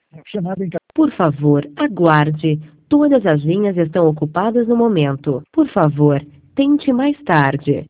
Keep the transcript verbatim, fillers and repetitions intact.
Chamada em... Por favor, aguarde. Todas as linhas estão ocupadas no momento. Por favor, tente mais tarde.